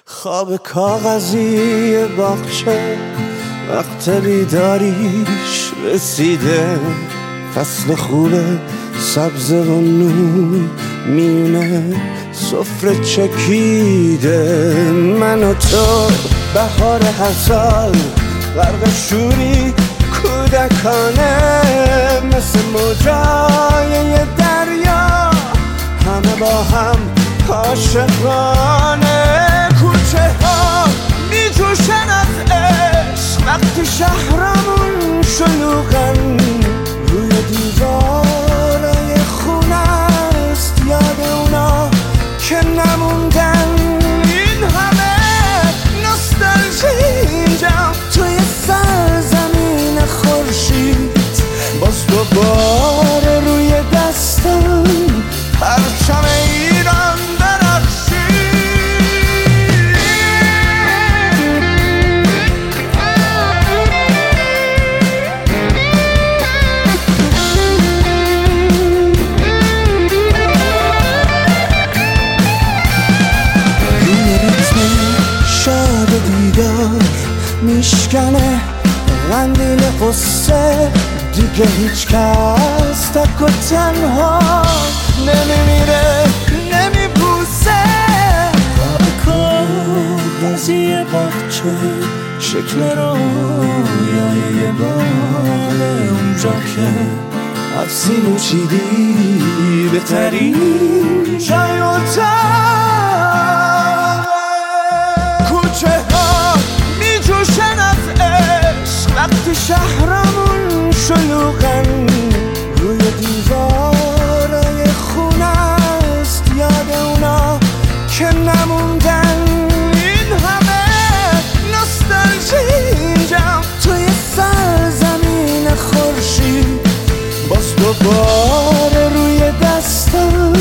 خواب کاغذی باغچه وقت بیداریش رسیده، فصل خوب سبز و نور میونه سفره چکیده. من و تو بهار هر سال غرق شوری کودکانه، مثل موجای دریا همه با هم عاشقانه. کوچه ها میجوشن از عشق وقتی شهرمون شلوغن، روی دیوارای خونه است یاد اونا که نموندن. این همه نوستالژی اینجا توی سرزمین خورشید، باز دوباره روی دستم پرچم ایران درخشید. روی ریتم شاد دیدار میشکنه قندیل قصه، دیگه هیچ کس تک و تنها نمیمیره نمیبوسه. خواب کاغذی باغچه شکل رویای یه باغ، اونجا که افزین و چیدی بهترین جای اتاق. کوچه ها میجوشن از عشق وقتی شهرمون شلوغن، روی دیوارای خونه است یاد اونا که نموندن. این همه نوستالژی اینجا توی سرزمین خورشید، باز دوباره روی دستم